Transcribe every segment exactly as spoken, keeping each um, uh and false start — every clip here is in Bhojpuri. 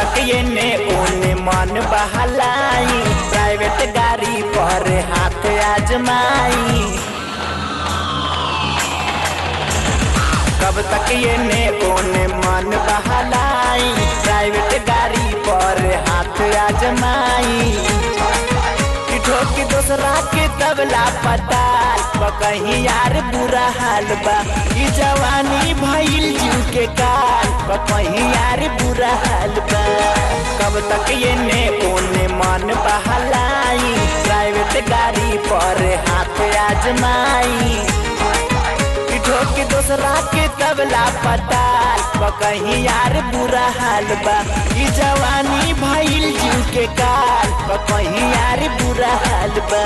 तक ये ने ओने मन बहलाई, प्राइवेट गाड़ी पर हाथ आजमाई। कब तक ये ने ओने मन बहलाई, प्राइवेट गाड़ी पर हाथ आजमाई। ठोक दूसरा के तबला पताल कहीं यार बुरा हाल बा, ई जवानी भइल जीव के काल कहीं यार बुरा हाल बा। कब तक ये ने ओने मन बहलाई, प्राइवेट गाड़ी पर हाथ आजमाई। ठोक दूसरा के तबला पताल कहीं यार बुरा हाल बा, ई जवानी भइल जीव के काल कहीं यार बुरा हाल बा।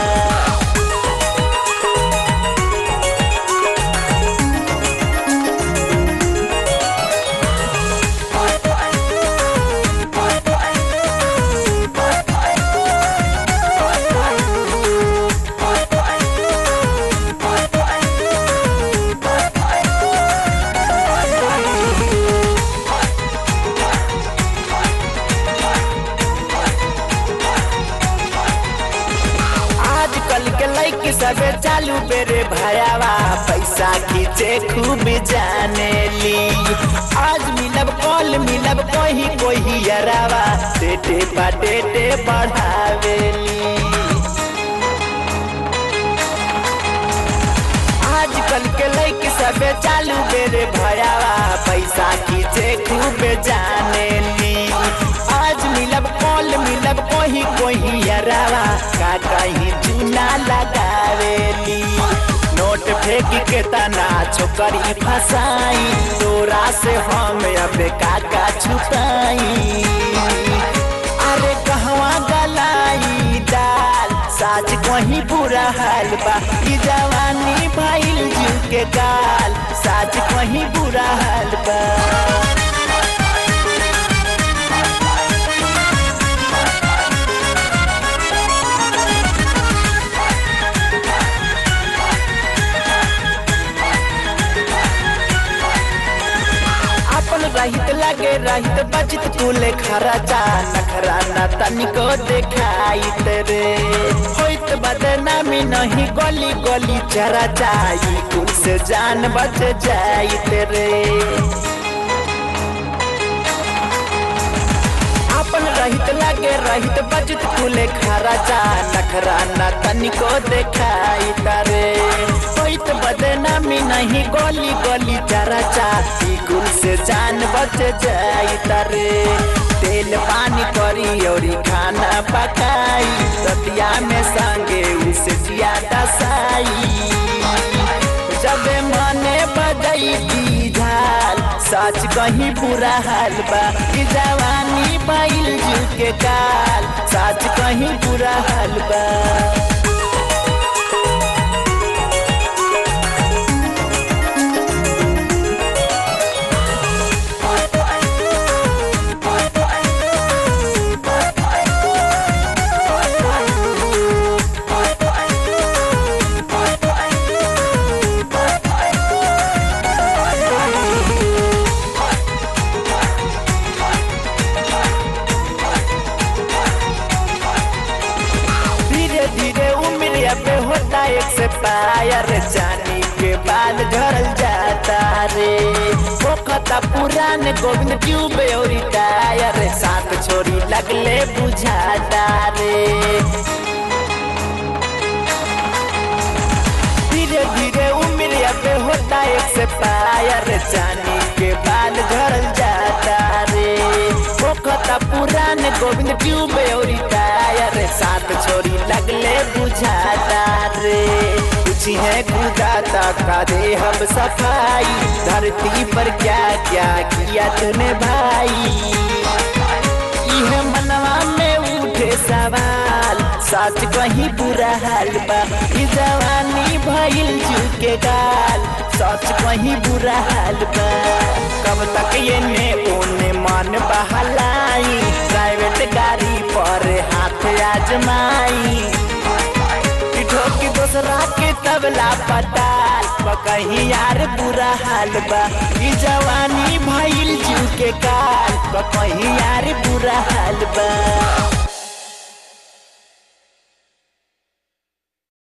सबे चालू बेरे भयावा, पैसा खींचे खूब जाने ली। आज मिलब कल मिलब कोही कोही यरावा, डेटे बा डेटे बढ़ावेली। आजकल के लइके सबे चालू बेरे भयावा, पैसा खींचे खूब जाने ली। आज मिलब कल मिलब कोही कोही यरावा, का कहीं चूना लगावेली। नोट फेंक के तना छोकरी फसाई, तोरा से हम अब काका छुपाई। अरे कहवा गलाई दाल, साज कहीं बुरा हाल बा, ई जवानी भइल जीव के काल, साज कहीं बुरा हाल बा। रहित लगे रहित बचित कुले खराचा, नखरा न तनिको देखाई तेरे। होइत बदनामी नहीं गली गली चराचा, ई कुल से जान बच जाई तेरे। अपन रहित लगे रहित बचित कुले खराचा, नखरा न तनिको देखाई तेरे। होइत बदनामी नहीं गली गली चराचा, ई कुल से जान बच जाई तारे। तेल पानी करी और खाना पकाई, रतिया में संगे उसे ज्यादा साई। जब मने बजई की झाल, सच कहीं बुरा हाल बा, ई जवानी भइल जीव के काल, सच कहीं बुरा हाल बा। एक से पायर जानी के बाल झरल जाता रे। पोखता पुरान गोविंद ट्यूब और टायर, साथ छोरी लगले बुझाता रे। धीरे धीरे उम्र अब होता एक से पायर, जानी के बाल झरल जाता रे। पोखता पुरान गोविंद ट्यूब और टायर, साथ छोरी लगले बुझाता रे। कुछ है गुदाता का दे हम सफाई, धरती पर क्या क्या किया तूने भाई। यह मनवा में उठे सवाल, सच कहीं बुरा हाल बा, ई जवानी भइल जीव के गाल, सच कहीं बुरा हाल बा। कब तक ये ने ओने मन बहलाई, प्राइवेट गाड़ी पर हाथ आजमाई। ठोक दूसरा के तबला पताल कहीं यार बुरा हाल बा, ई जवानी भइल जीव के के काल कहीं यार बुरा हाल बा।